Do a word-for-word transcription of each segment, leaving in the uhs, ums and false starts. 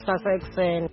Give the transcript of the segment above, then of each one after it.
Sussex.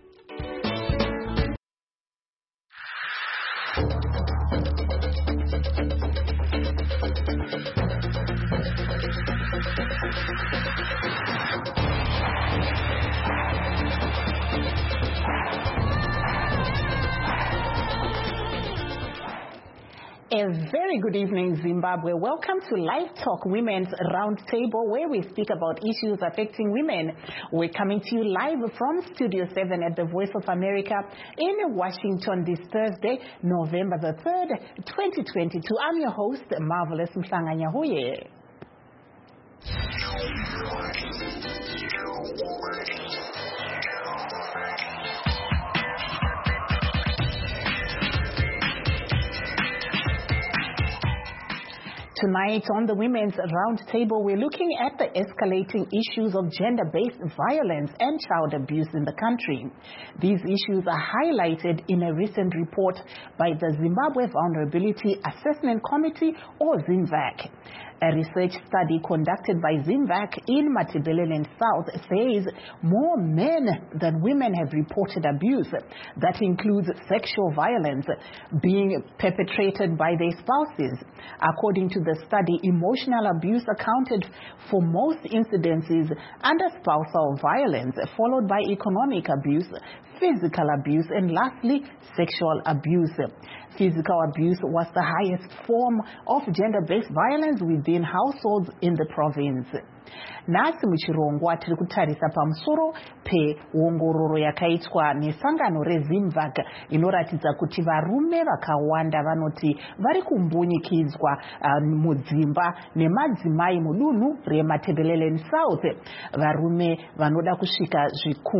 A very good evening, Zimbabwe. Welcome to Live Talk Women's Roundtable, where we speak about issues affecting women. We're coming to you live from Studio seven at the Voice of America in Washington this Thursday, November the third, twenty twenty-two. I'm your host, Marvelous Mhlanganyahuye. Tonight on the Women's Roundtable, we're looking at the escalating issues of gender-based violence and child abuse in the country. These issues are highlighted in a recent report by the Zimbabwe Vulnerability Assessment Committee, or ZIMVAC. A research study conducted by ZIMVAC in Matabeleland South says more men than women have reported abuse. That includes sexual violence being perpetrated by their spouses. According to the study, emotional abuse accounted for most incidences under spousal violence, followed by economic abuse, physical abuse, and lastly, sexual abuse. Physical abuse was the highest form of gender-based violence within households in the province. Nasi muchirongwa tiri kutarisa pamusoro peongororo yakaitwa nesangano reZIMVAC inoratidza kuti varume vakawanda vanoti vari kumbunyikidzwa uh, mudzimba nemadzimai mudunhu reMatabeleland South. Varume vanoda kusvika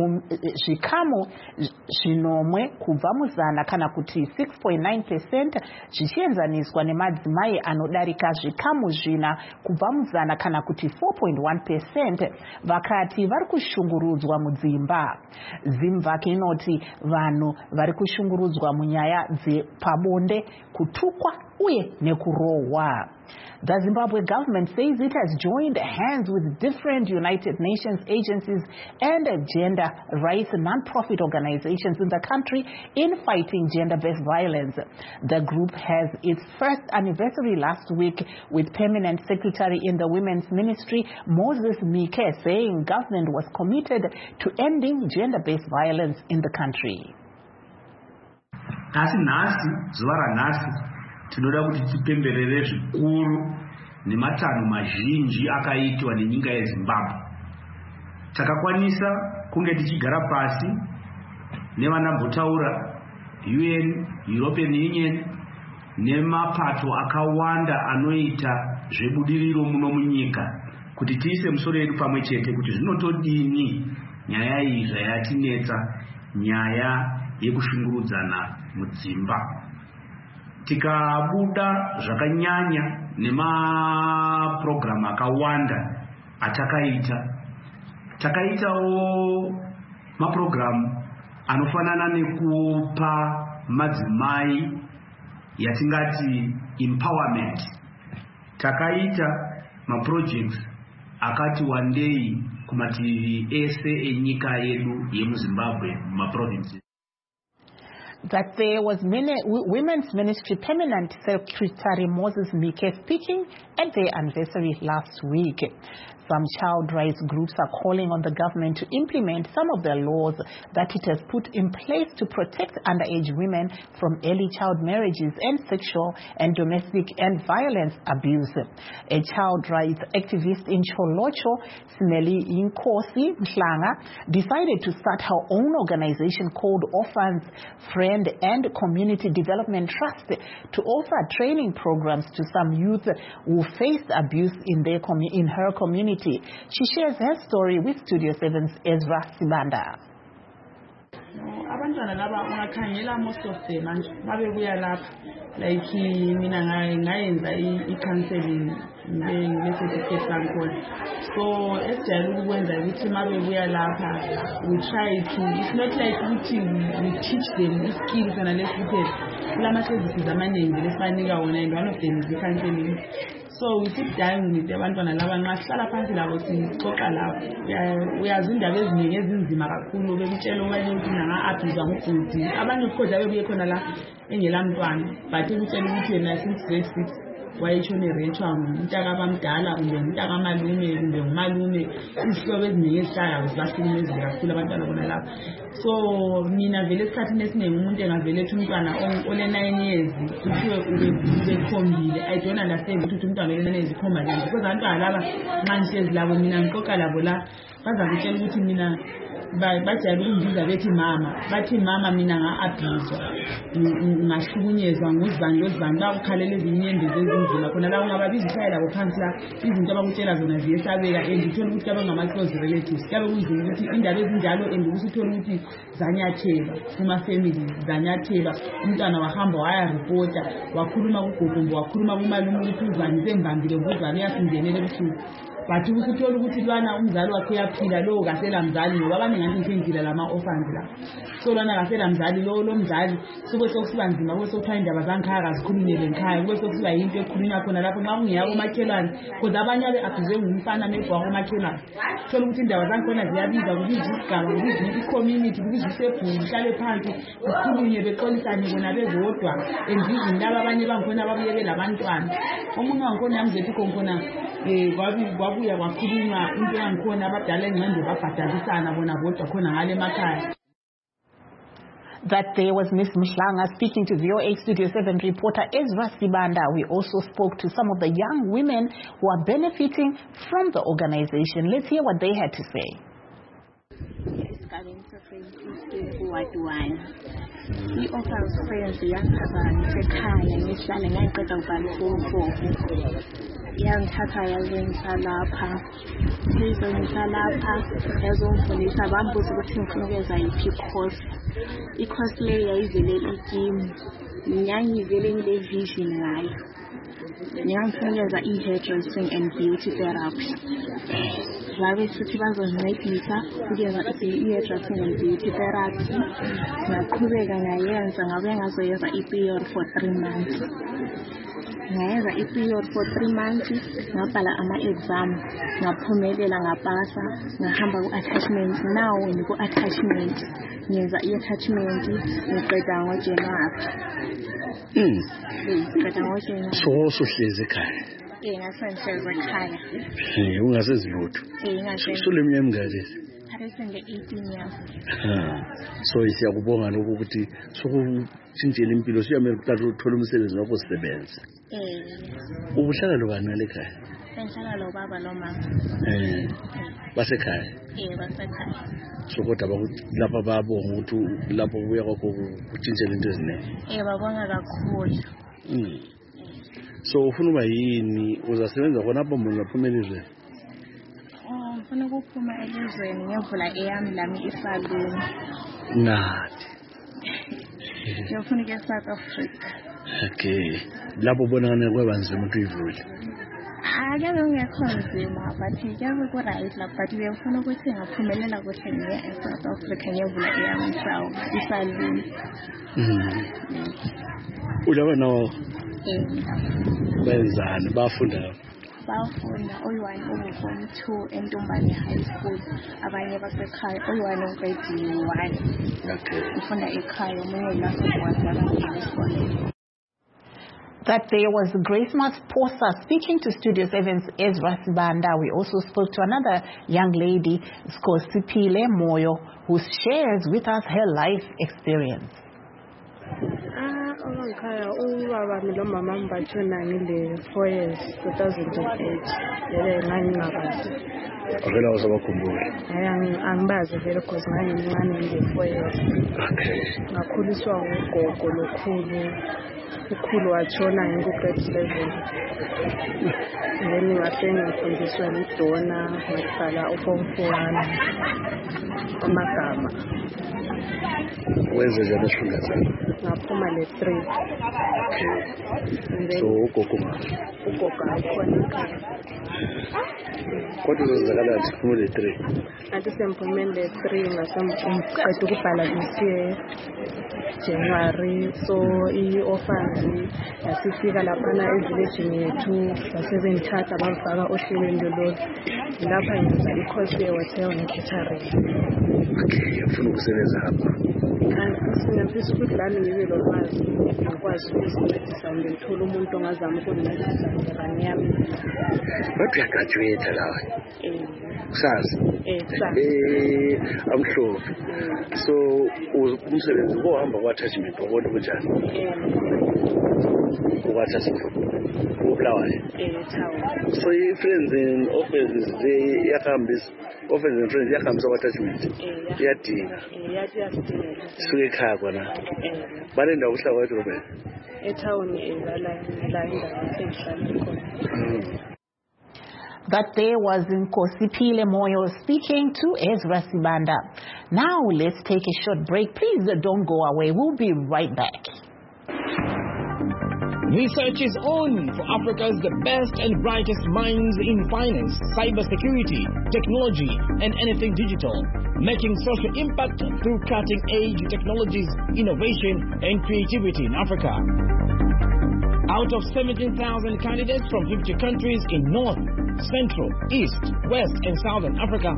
zvikamu zvinomwe kubva muzana kana kuti six point nine percent zvichienzaniswa nemadzimai anodarika zvikamu zvina kubva muzana kana kuti four point one percent vakati vari kushungurudzwa mudzimba. ZIMVAC inoti vanhu vari kushungurudzwa munyaya dzepabonde, kutukwa uye nekurohwa. The Zimbabwe government says it has joined hands with different United Nations agencies and gender rights non-profit organizations in the country in fighting gender-based violence. The group has its first anniversary last week, with Permanent Secretary in the Women's Ministry, Moses Mike, saying government was committed to ending gender-based violence in the country. Asi nhasi, zuva ranhasi, tinoda kuti tipemberere zvikuru nematanho mazhinji akaitwa nenyika yeZimbabwe. Takakwanisa kunge tichigara pasi nevanambotaura U N, European Union, nemapato akawanda anoita zvebudiriro muno munyika, kuti tiise musoro yedu pamwe chete kuti zvinotodini nyaya iyi zvayatinetsa, nyaya yekushungurudzana mudzimba. Tikabuda zvakanyanya nemaprogramu akawanda atakaita. Takaitawo maprogramu anofanana nekupa madzimai yatingati empowerment. Takaita maprojects akati wandei kumativi ese enyika yedu yemuZimbabwe mumaprovinces. That there was many, Women's Ministry Permanent Secretary Moses Mike speaking at their anniversary last week. Some child rights groups are calling on the government to implement some of the laws that it has put in place to protect underage women from early child marriages and sexual and domestic and violence abuse. A child rights activist in Cholocho, Smeli Inkosi Mhlanga, decided to start her own organization called Orphans, Friend and Community Development Trust to offer training programs to some youth who faced abuse in, their commu- in her community. She shares her story with Studio seven's Ezra Sibanda. abantwana laba ungakhangela most of them manje babebuya lapha like mina ngayenza i-counseling nge-certificate sankhona so esijayele ukwenza ukuthi mabebuya lapha we try to, it's not like ukuthi we teach them i-skills and lesi kuphela kulama-services amaningi lesibanika wona and one of them is i-counseling. So we sit down with abantwana laba nxa sihlala phansi labo sixoxa labo uyazi indaba eziningi ezinzima kakhulu bekutshela okanye ukuthi nanga-abhuzwa ngubhudi abanye of abebuye khona la engelamntwana but ukutshela ukuthi yena since grade six wayetshone rentshwa ngumntaka abamdala kumbe umntaka amalume kumbe ngumalume izihlobo eziningi ezihlala zibahlukumezile kakhulu abantwana bona lapha. So mina vele esikhathini esiningi umuntu engavele ethi umntwana ole nine years kuthiwe ubekhombile I don't understand ukuthi umntwana ole nine years ikhomba njani because abantwana laba nxa ngihlezi labo mina ngixoxa labo la bazakutshela ukuthi mina bajayele ukungibiza bethi mama bathi mama mina nga-abhuzwa ngahlukunyezwa nguzibani lozibani bakukhalela ezinye inyembezi ezinzima khona la ungababiza ikhaya labo phansi la izinto abakutshela zona ziyesabeka and uthole ukuthi kube ngama-close relatives kuyabe kunzima ukuthi indaba ezinjalo and ukuthi uthole ukuthi zanyathela kuma-family zanyathela umntwana wahamba wayaripota wakhuluma kugogo wakhuluma kumalume ukuthi uzani sembambile nguzani uyasingenele ebusuku but ukuthola ukuthi lwana umzali wakhe uyaphila lo kasela mzali ngoba abanye ngathi ngithengile lama-orphans la so lwana kasela mzali lo lo mzali sube sokusiba nzima kube sokuthiwa indaba zangikhaya kazikhulunyelwe ngikhaya kube sokusiba yinto ekhulunywa khona lapho nxa kungeyabo umakhelwane because abanye abe-abhuzwe ngumfana maybe wakomakhelwane thola ukuthi indaba zangikhona ziyabiza kubizwa isigaba kubizwa i-community kubizwa isebhulu hlale phansi kukhulunywe bexolisane bona bezodwa and izinto laba abanye bangikhona babuyeke labantwana omunye wangikhona yamzethi khonkhona um kwabuya kwakhulunywa into yangikhona abadala engqondo babhadalisana bona bodwa khona ngale emakhaya. That there was Miss Mhlanga speaking to V O A Studio seven reporter Ezra Sibanda. We also spoke to some of the young women who are benefiting from the organization. Let's hear what they had to say. He offers friends yangithatha ngisekhaya ngihlale ngayiqeda ubhalo form four yangithatha yazongisa lapha izongisa lapha yazongifundisa bambuza ukuthi ngifuna ukwenza yiphi course i-course le yayivele ikimu ngiyangivele ngile vision ngayo ngiyangifuna ukwenza i-hairdressing and beauty therapy babe sithi bazongincedisa ukwenza i-hairdressing and beauty therapy ngaqhubeka ngayenza ngabe ngazoyenza i-period for three months ngayenza i-period for three months ngabhala ama-exam ngaphumelela ngapasa ngahamba ku-attachment now ngiku-attachment ngenza i-attachment ngiqeda ngoJanuary mm ngiqeda ngoJanuary so usuhlezi ekhaya eh ngasenhlezi ekhaya eh ungasezilutho eh ngasenhlezi suleminyaka emingaki aresenge eighteen years so siyakubonga lokho ukuthi sokutshintshela impilo siyamele ukuthi uthole umsebenzi wakho usebenza eh ubuhlala lobani ngale ekhaya senhlala lo baba lo mama eh basekhaya eh basekhaya so kodwa lapha babonga ukuthi lapho kuya kwakho kutshintshela into eziningi eh babonga kakhulu mm so ufuna uba yini uzasebenza khona apho mbona uphumelele ngifuna ukuphuma elizweni ngiyovula eyami lami isaluni nathi ngiyofuna ukuya South Africa okay lapho ubonakala kwebanzima ukuthi uyivule akabe ungekho nzima but kuyabe ku-right lapho but ngiyofuna ukuthi ngaphumelela kuhle ngiye e-South Africa ngiyovula eyami isaluni ulaba nawo eh benzani bafunda bafunda oyi-one uwu-form two eNtombane High School abanye basekhaya oyi-one ugrade one okay ufunda ekhaya omunye ulasebwazi abanye esikoleni. That there was Grace Masposa speaking to Studio seven's Ezra Sibanda. We also spoke to another young lady, Skosipile Moyo, who shares with us her life experience. Ah, owangikhaya ubaba nomama mbatshona ngile four years two thousand eight lele ngangingakazi Vele awusabakhumbuli. Hayi angibazi vele because ngangimncane nge-four years. Okay. Ngakhuliswa ngugogo lokhulu. Ukhulu watshona ngu-grade seven. Then ngahle ngifundiswa lidona ngahlala u-form four amagama. Wenze njani esifunda sakho? Ngaphuma le-three. So ugogo ngaphi? Ugogo akhona ekhaya. Kodwa uzozakala nje kuphume le-three. Athi semphume le-three ngasemqeda ukubhala this year January. So i-orphans yasifika laphana evillagini yethu basebenthatha bafaka ohlelweni lolu. Lapha ngenza i-course ye-hotel ne-catering. Okay, ufuna ukusebenza hapa. Ngiyafisa ukuthi lami ngibe lolwazi ngikwazi ukuzincedisa ngithola umuntu ongazama ukungincedisa ngerani yami. But uyagraduate lawa. Eh. Kusazi? Eh, kusazi. Eh, amhlophe. So umsebenzi uzohamba kwa-attachment wabona kunjani? Eh. Kwa-attachment. Ubulawayo. Eh, town. So i-friends and offenses iyahambisa. Offenses and friends iyahambisa kwa-attachment. Eh, iyadinga. Eh, yathi Suke ekhaya kona. Eh. Banendawo uhlala kwethu Robert. Etown eh la la indawo ehlala khona. That there was Nkosipile Moyo speaking to Ezra Sibanda. Now let's take a short break. Please don't go away. We'll be right back. Research is on for Africa's the best and brightest minds in finance, cybersecurity, technology, and anything digital, making social impact through cutting-edge technologies, innovation, and creativity in Africa. Out of seventeen thousand candidates from fifty countries in North, Central, East, West, and Southern Africa,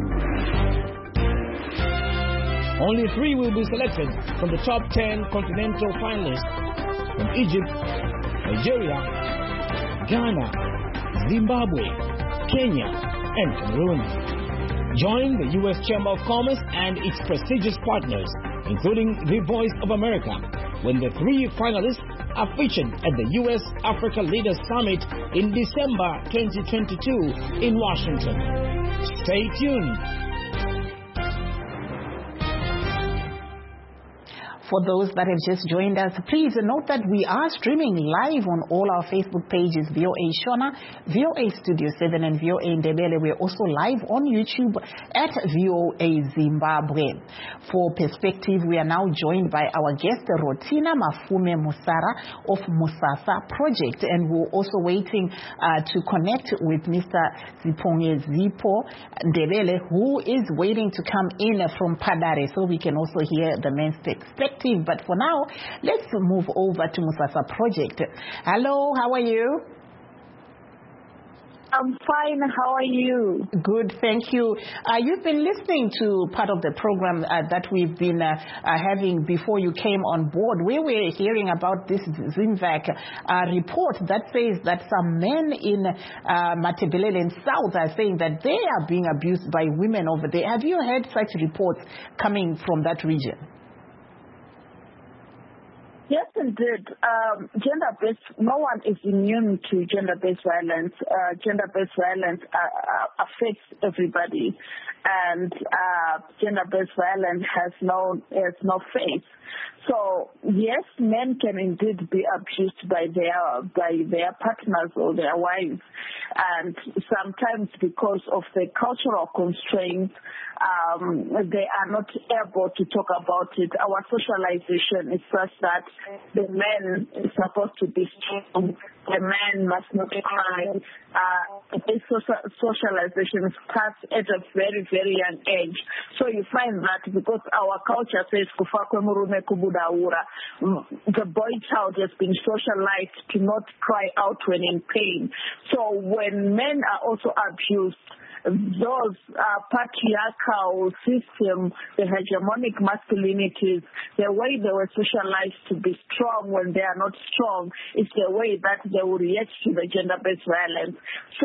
only three will be selected from the top ten continental finalists from Egypt, Nigeria, Ghana, Zimbabwe, Kenya, and Cameroon. Join the U S Chamber of Commerce and its prestigious partners, including the Voice of America, when the three finalists are featured at the U S Africa Leaders Summit in December twenty twenty-two in Washington. Stay tuned. For those that have just joined us, please note that we are streaming live on all our Facebook pages, V O A Shona, V O A Studio seven, and V O A Ndebele. We're also live on YouTube at V O A Zimbabwe. For perspective, we are now joined by our guest, Rotina Mafume Musara of Musasa Project, and we're also waiting uh, to connect with Mister Ziponge Zipo Ndebele, who is waiting to come in from Padare, so we can also hear the men's perspective. But for now, let's move over to Musasa Project. Hello, how are you? I'm fine. How are you? Good, thank you. Uh, you've been listening to part of the program uh, that we've been uh, uh, having before you came on board. We were hearing about this ZIMVAC uh, report that says that some men in uh, Matebelele in South are saying that they are being abused by women over there. Have you heard such reports coming from that region? Yes, indeed. Um, gender-based, no one is immune to gender-based violence. Uh, gender-based violence uh, uh, affects everybody, and uh, gender-based violence has no has no face. So yes, men can indeed be abused by their by their partners or their wives, and sometimes because of the cultural constraints, um, they are not able to talk about it. Our socialization is such that the man is supposed to be strong. The man must not cry. Uh, this socialization starts at a very, very young age. So you find that because our culture says the boy child has been socialized to not cry out when in pain. So when men are also abused, those uh, patriarchal system, the hegemonic masculinities, the way they were socialized to be strong when they are not strong, is the way that they will react to the gender-based violence. So,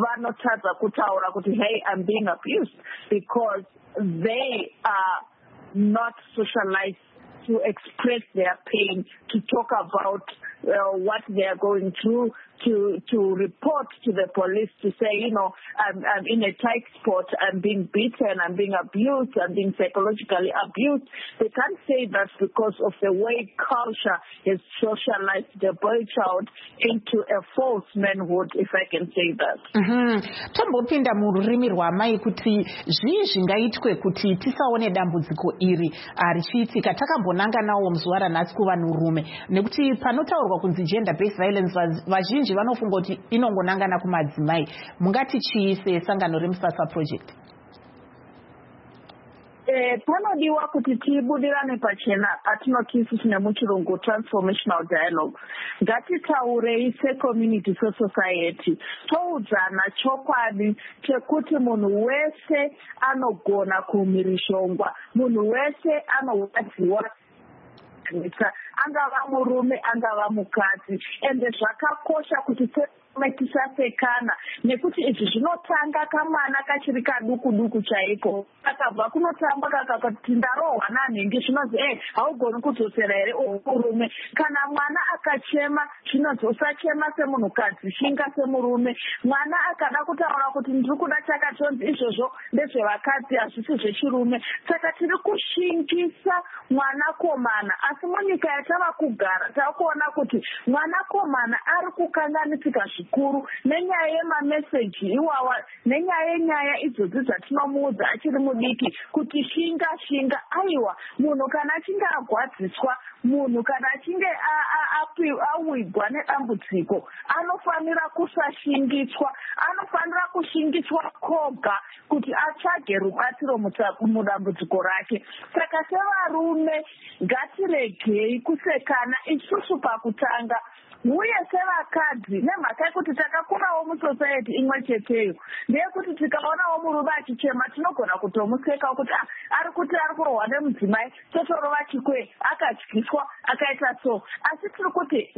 hey, I'm being abused because they are not socialized to express their pain, to talk about uh, what they are going through, to to report to the police to say, you know, I'm, I'm in a tight spot, I'm being beaten, I'm being abused, I'm being psychologically abused. They can't say that because of the way culture has socialized the boy child into a false manhood, if I can say that. Mhm. Tombopinda mururimi rwamai kuti zvii zvingaitwe kuti tisaone dambudziko iri richiitika. Takambonanga nawo muzuva ranhasi kuvanhurume nekuti panotaurwa kunzi gender based violence vazhinji vanofunga kuti inongonangana kumadzimai. Mungati chii sesangano reMusasa project? Eh, panodiwa kuti tibudirane pachena atinoti isusu nemuchirungu transformational dialogue. Ngatitaurei secommunity society toudzana chokwadi chekuti munhu wese anogona kumirishongwa, munhu wese anowadziwa angava murume angava mukadzi, ende zvakakosha kuti tisasekana nekuti izvi zvinotanga kamwana kachiri kaduku duku chaiko kakabva kunotamba kakati ndarohwa nanhingi zvinozi e haugoni kudzosera here murume. Kana mwana akachema zvinozi usachema semunhukadzi, shinga semurume. Mwana akada kutaura kuti ndiri kuda chakatonzi izvozvo ndezvevakadzi hazvisi zvechirume. Saka tiri kushingisa mwanakomana, asi munyika yatava kugara takuona kuti mwanakomana ari kukanganisika zvikuru nenyaya yemameseji iwawa, nenyaya yenyaya idzodzi dzatinomuudza achiri mudiki kuti shinga shinga. Aiwa, munhu kana achinge agwadziswa, munhu kana achinge awigwa nedambudziko anofanira kusashingiswa, anofanira kushingiswa koga kuti atsvage rubatsiro mudambudziko rake. Saka sevarume ngatiregei kusekana isusu pakutanga, uye sevakadzi nemhaka yekuti takakurawo musociety imwe cheteyo, ndeyekuti tikaonawo murume achichema tinogona kutomuseka kuti ari kuti ari kurohwa nemudzimai totorova chikwe akatyiswa akaita so. Asi tiri kuti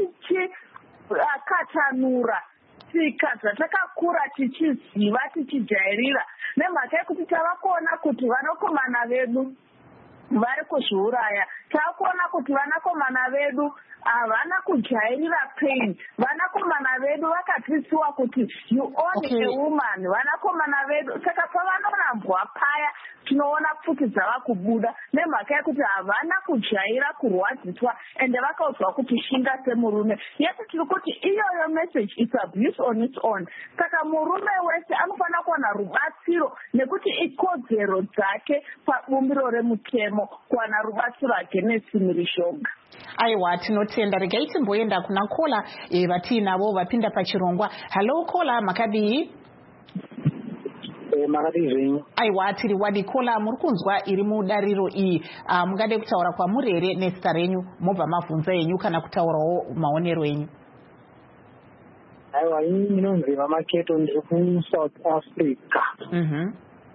ngatichikatanura tsika dzatakakura tichiziva tichijairira, nemhaka yekuti tava kuona kuti vanakomana vedu vari kuzviuraya, takuona kuti vanakomana vedu havana kujairira pain. Vanakomana vedu vakadzidziswa kuti you own okay. a woman. Vanakomana vedu saka pavanorambwa paya tinoona pfuti dzava kubuda nemhaka yekuti havana kujaira kurwadziswa ende vakaudzwa kuti shinga semurume. Yesi tiri kuti iyoyo message is abuse on its own. Saka murume wese anofanira kuwana rubatsiro nekuti ikodzero dzake pabumbiro remutemo kuwana rubatsiro agenesi mirishonga. Aiwa, tinotenda. Regai timboenda kuna Kola e, vatinavo vapinda pachirongwa. Hello Kola, makadii? E, makadii zvenyu. Aiwa, tiri wadi Kola, muri kunzwa iri mudariro iyi. Uh, mungade kutaura kwamuri here nezita renyu, mobva mabvunza yenyu kana kutaurawo maonero enyu? Aiwa, ini ndinonzi Vamaketo, ndiri kuSouth Africa. Mhm.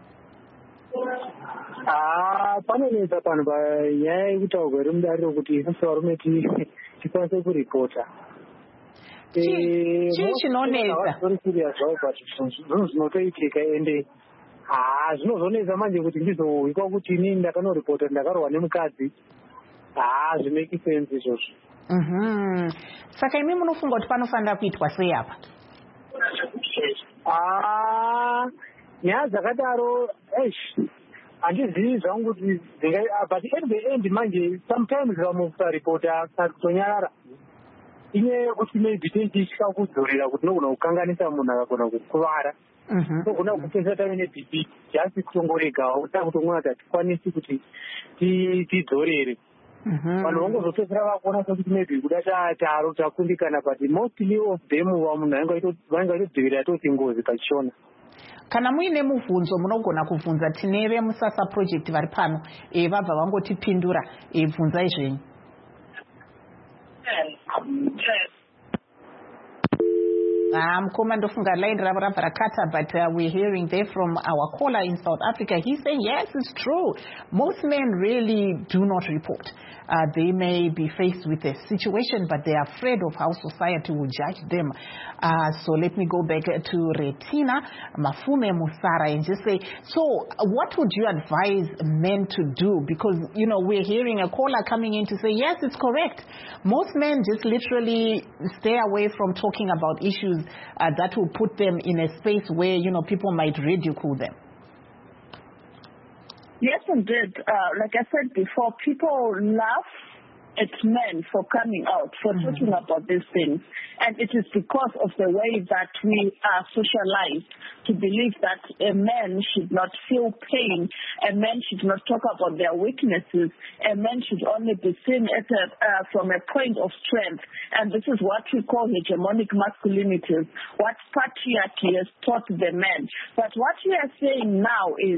Ah, panonetsa pano panyaya yekutaurwa remudariro kuti isusu varume tikwanise kuripota. Chii chinonetsa? Zvinhu zvinotoitika ende haa zvinozonetsa manje kuti ndizoikwa kuti ini ndakanoripota ndakarohwa nemukadzi. Haa zvimeki sense izvozvo. Mhm. Saka imi munofunga kuti panofanira kuitwa sei apa? Ah, nyaya dzakadaro eish handizivi zvangu kuti but at the end manje sometimes vamwe kusaripota kusatonyarara inyaya yekuti maybe tichitya kudzorera kuti tinogona kukanganisa munhu akagona kukuvara togona kupesa tave nebp jasi kutongoregawo kuda kutongona kuti hatikwanisi kuti tidzorere. Vanhu vangozopedzera vakuona sekuti maybe kuda taro takundikana but mostly of them vamunhu vainge vaitodzivirira toti ngozi pachishona. Kana muine mubvunzo munogona kubvunza tine veMusasa project vari pano e, vabva vangotipindura e, bvunzai zvenyu. Ah, mukoma ndofunga line ravo rabva rakata, but uh, we're hearing there from our caller in South Africa. He's saying yes, it's true. Most men really do not report. uh, they may be faced with a situation, but they are afraid of how society will judge them. Uh, so let me go back to Retina Mafume Musara and just say, so what would you advise men to do? Because, you know, we're hearing a caller coming in to say, yes, it's correct. Most men just literally stay away from talking about issues uh, that will put them in a space where, you know, people might ridicule them. Yes, indeed. Uh, like I said before, people laugh at men for coming out, for mm-hmm. talking about these things. And it is because of the way that we are socialized to believe that a man should not feel pain, a man should not talk about their weaknesses, a man should only be seen at a, uh, from a point of strength. And this is what we call hegemonic masculinity, what patriarchy has taught the men. But what we are saying now is,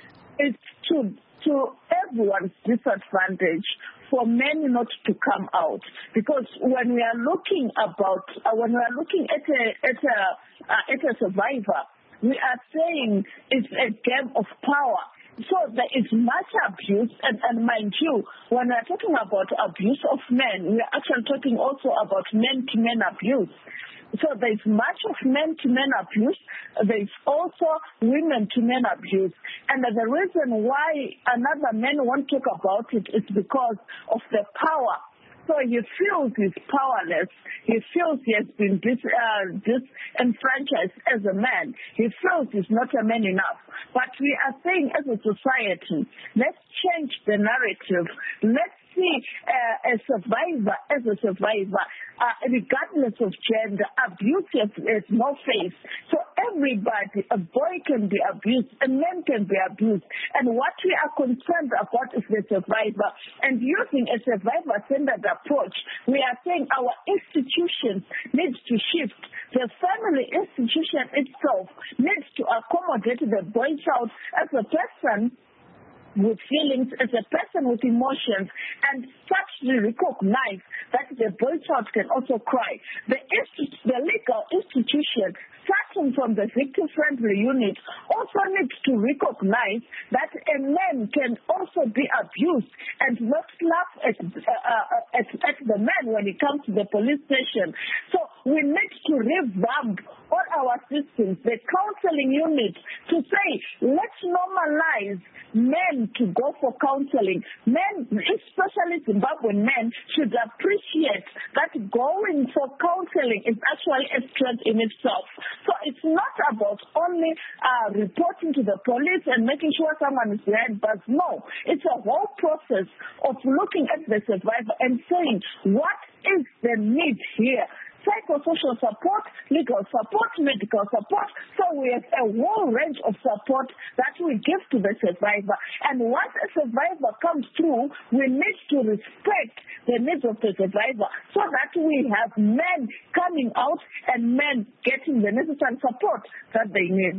is to, to everyone's disadvantage for men not to come out, because when we are looking about uh, when we are looking at a at a uh, at a survivor, we are saying it's a game of power. So there is much abuse, and, and mind you, when we are talking about abuse of men, we are actually talking also about men-to-men abuse. So there is much of men-to-men abuse. There is also women-to-men abuse. And the reason why another man won't talk about it is because of the power. So he feels he's powerless. He feels he has been dis, uh, disenfranchised as a man. He feels he's not a man enough. But we are saying as a society, let's change the narrative. Let's see uh, a survivor as a survivor, uh, regardless of gender. Abuse has, has no face. So everybody, a boy can be abused, a man can be abused. And what we are concerned about is the survivor. And using a survivor-centered approach, we are saying our institutions need to shift. The family institution itself needs to accommodate the boy child as a person with feelings, as a person with emotions, and actually recognize that the boy child can also cry. The, institu- the legal institution, starting from the victim-friendly unit, also needs to recognize that a man can also be abused and not laugh at, uh, uh, at, at the man when he comes to the police station. So we need to revamp all our systems, the counseling unit, to say, let's normalize men to go for counseling. Men, especially Zimbabwean men, should appreciate that going for counseling is actually a strength in itself. So it's not about only uh, reporting to the police and making sure someone is behind bars. No, it's a whole process of looking at the survivor and saying, what is the need here? Psychosocial support, legal support, medical support. So we have a whole range of support that we give to the survivor. And once a survivor comes through, we need to respect the needs of the survivor so that we have men coming out and men getting the necessary support that they need.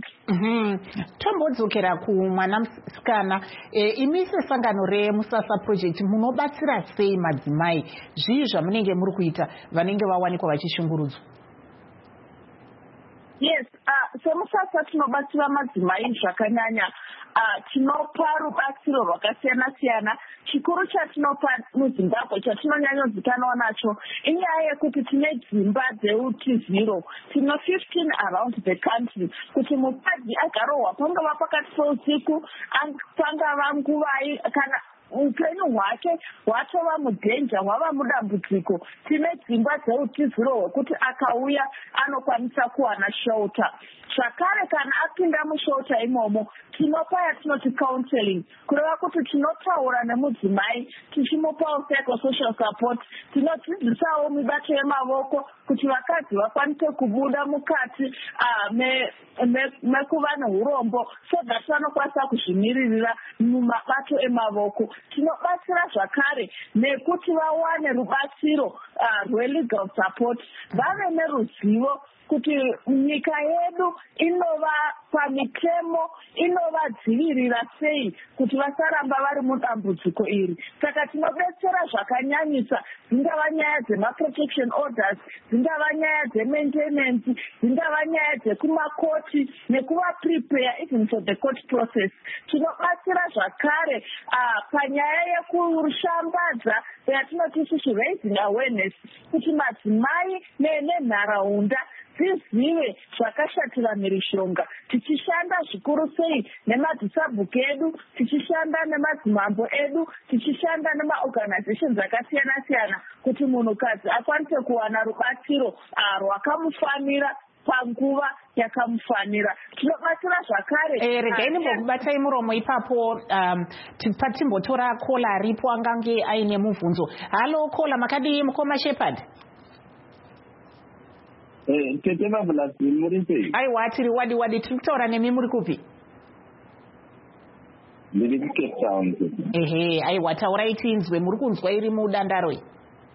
Tombodzokera ku mwana musikana imise sangano remusasa project munobatsira sei madzimai zvii zvamunenge muri kuita vanenge vawanikwa vachishungurudzwa? Yes, uh, so musasa tinobatsira madzimai zvakanyanya. Uh, tinopa rubatsiro rwakasiyana-siyana. Chikuru chatinopa muZimbabwe chatinonyanyozikanwa nacho inyaya yekuti tine dzimba dzeutiziro. Tino fifteen around the country. Kuti mukadzi agarohwa pangava pakati peusiku, pangava nguvai kana upenyu hwake hwatova mudhenja, hwava mudambudziko, tine dzimba dzeutiziro hwekuti akauya anokwanisa kuwana shelter. Zvakare kana apinda mushelter imomo, tinopa yatinoti counseling, kureva kuti tinotaura nemudzimai tichimupawo psychosocial support. Tinodzidzisawo mibato yemavoko kuti vakadzi vakwanise kubuda mukati uh, mekuva neurombo so that vanokwanisa kuzvimiririra mumabato emavoko. Tinobatsira zvakare nekuti vawane rubatsiro uh, rwelegal support, vave neruzivo kuti nyika yedu inova pamitemo inovadzivirira sei kuti vasaramba vari mudambudziko iri. Saka tinobetsera zvakanyanyisa, dzingava nyaya dzemaprotection orders, dzingava nyaya dzemaintenance, dzingava nyaya dzekumakoti nekuvaprepare even for the court process. Tinobatsira zvakare panyaya yekushambadza yatinoti isusu raising awareness kuti madzimai nenharaunda tizive zvakashatira mhirishonga, tichishanda zvikuru sei nemadhisabhuku edu, tichishanda nemadzimambo edu, tichishanda nemaorganizations akasiyana siyana kuti munhukadzi akwanise kuwana rubatsiro rwakamufanira panguva yakamufanira. Tinobatsira zvakare. Eh, regai nimbokubatai muromo ipapo um, patimbotora kola aripo angange aine mubvunzo. Halo kola, makadii mukoma Shepherd? Eh, tete mabulasi muri sei? Aiwa tiri wadi wadi, tiri kutaura nemi muri kupi? Ndiri Cape Town. Ehe, aiwa taurai tinzwe, muri kunzwa iri mudandaro iyi?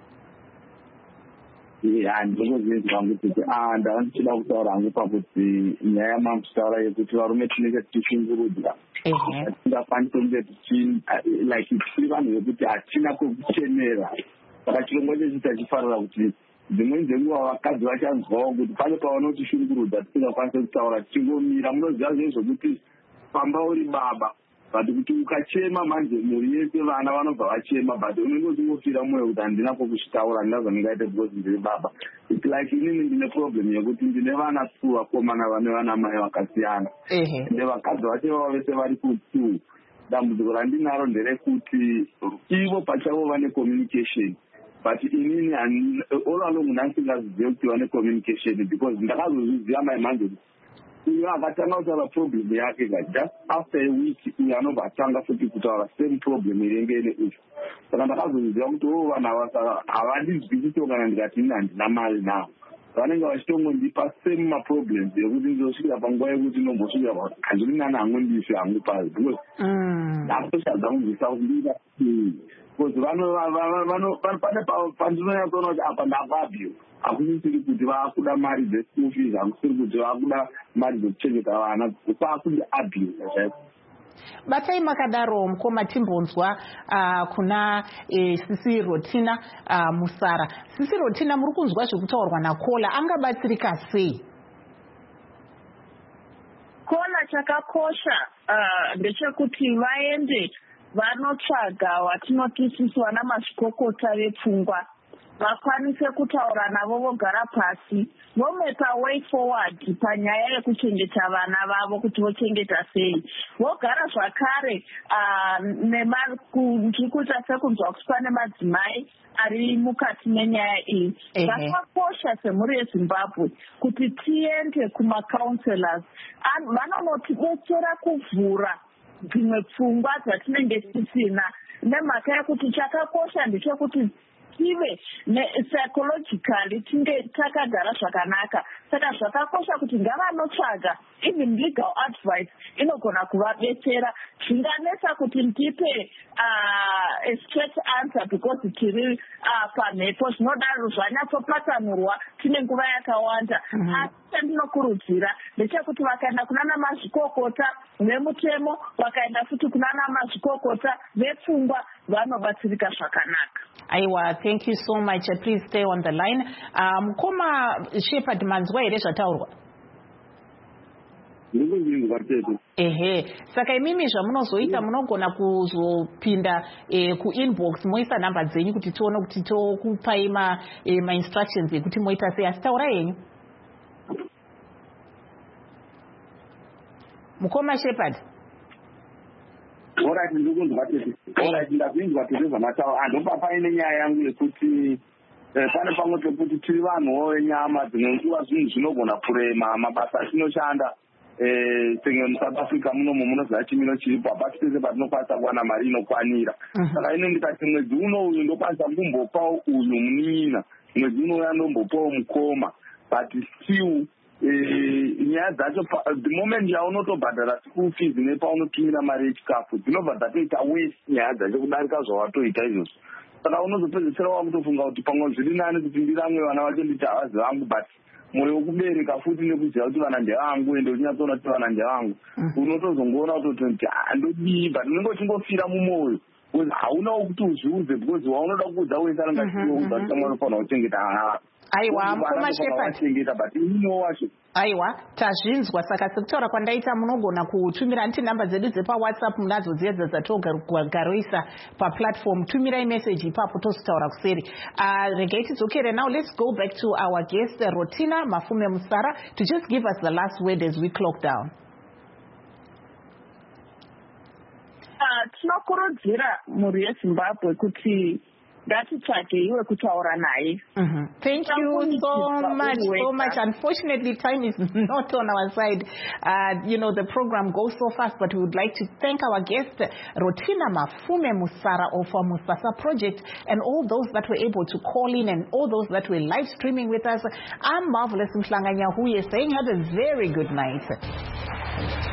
Yeah, ndikuzvinzwa hangu kuti ah ndava ndichida kutaura hangu pakuti nyaya yamamutaura yekuti varume tinenge tichishungurudzwa. Ehe. Tingakwanisa kunge tichi like tiri vanhu vekuti hatina kwekuchemera. Saka chirongwa chedu tachifarira kuti dzimweni dzenguva vakadzi vachanzwawo kuti pane pavanotishungurudza tisingakwanise kutaura tichingomira. Munoziva zve zvokuti pamba uri baba but kuti ukachema manje muri yese vana vanobva vachema but unenge uchingofira mwoyo kuti handina kwokuchitaura, handina zvandingaite because ndiri baba. It's like inini ndine problem yekuti ndine vana two vakomana vane vana mai vakasiyana. Ende vakadzi vache vavo vese vari kutu. Dambudziko randinaro nderekuti ivo pachavo vane communication. But inini all along nandisingazive kuti vane communication because ndakazozviziva maimanje uyo akatanga kutaura problem yake ka just after a week uyo anobva atanga futi kutaura same problem irenge ine uyu. Saka ndakazozviziva kuti o vanhu ava havandizwisisi kana ndikati ini handina mari navo. Vanenge vachitongondipa same maproblems ekuti ndizosvikira panguva yekuti nombosvikira kuti handiri nani hangu ndife hangu pasi because ndatoshadza kunzwisa kundira because pane pandinonyatsoona kuti apa ndakwabiwa hakusisiri kuti vakuda mari dzeschool fees, hakusiri kuti vakuda mari dzekuchengeta vana, kwakuti abuse chaiko. Batai makadaro mukoma timbonzwa uh, kuna eh, Sisi Rotina uh, Musara. Sisi Rotina muri kunzwa zvekutaurwa naKola, angabatsirika sei? Kola chakakosha uh, ndechekuti vaende vanotsvaga watinoti isusu vana mazvikokota vepfungwa, vakwanise kutaura navo vogara pasi vomepa way forward panyaya yekuchengeta vana vavo kuti vochengeta sei. Vogara zvakare ndikuita sekunzwa kuti pane madzimai ari mukati menyaya iyi. Zvakakosha semhuri yeZimbabwe kuti tiende kumacounselors, vanonotidetsera kuvhura dzimwe pfungwa dzatinenge tisina, nemhaka yekuti chakakosha ndechekuti tive psychologically tinge takagara zvakanaka. Saka zvakakosha kuti ngavanotsvaga even legal advice inogona kuvabetsera. Zvinganesa kuti ndipe uh, a straight answer because tiri uh, pamhepo zvinodaro zvanyatsopatanurwa tine nguva yakawanda. Asi chandinokurudzira ndechekuti vakaenda kunana mazvikokota vemutemo, vakaenda futi kunana mazvikokota vepfungwa, vanobatsirika zvakanaka. Aiwa, thank you so much. Uh, please stay on the line. Um, koma Shepherd manzwa here zvataurwa? Ehe, saka imimi zvamunozoita munogona kuzopinda eh, ku-inbox moisa namba dzenyu kuti tione kuti tokupai ma, eh, ma instructions ekuti moita sei. Asi taura yenyu mukoma Shepherd. Alright, ndikunzwa tete. Alright, ndakunzwa tete zvamataura. Andopa paine nyaya yangu yekuti pane pamwe pekuti tiri vanhuwo venyama, dzimwe nguva zvinhu zvinogona kurema mabasa atinoshanda. Senge muSouth Africa munomo munoziva chimiro chiripo, hapasi pese patinokwanisa kuwana mari inokwanira. Saka ine ndikati mwedzi uno uyu ndokwanisa kumbopawo uyu munina, mwedzi unouya ndombopawo mukoma, but still nyaya dzacho the moment yaunotobhadhara school fees nepaunotumira mari yechikafu dzinobva dzatoita waste nyaya dzacho kudarika zvawatoita izvozvo. Saka unozopedzisira wakutofunga kuti pamwe zviri nani kuti ndiramwe vana vacho nditi havazi vangu, but mwoyo wekubereka futi nekuziva kuti vana ndevangu ende uchinyatsoona kuti vana ndevangu unotozongoona kutoti handodii but unenge uchingofira mumwoyo because haunawo kuti uzviudze because waunoda kuudza wese anenge achiuza kuti mwana unofanira kuchengeta ana aiwa mukoma shepherd but ino wacho aiwa tazvinzwa saka sekutaura kwandaita munogona kutumira nditi nhamba dzedu dzepawhatsapp munadzo dziedza dzatogaroisa paplatform tumirai message ipapo tozotaura kuseri. Uh, regai tidzokere now. Let's go back to our guest uh, Rotina Mafume Musara to just give us the last word as we clock down. Uh, tinokurudzira mhuri yeZimbabwe kuti ngatitsvage iwe kutaura naye. Thank you so much, so much. Unfortunately, time is not on our side. Uh, you know, the program goes so fast, but we would like to thank our guest, Rotina Mafume Musara of our Musasa Project, and all those that were able to call in and all those that were live streaming with us. I'm Marvelous Mhlanganya, who is saying have a very good night.